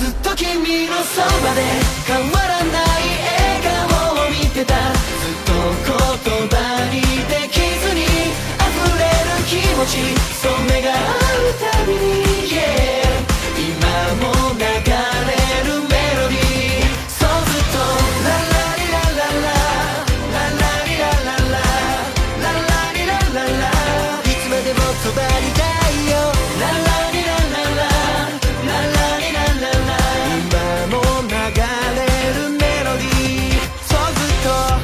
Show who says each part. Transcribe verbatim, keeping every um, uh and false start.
Speaker 1: ずっと君のそばで変わらない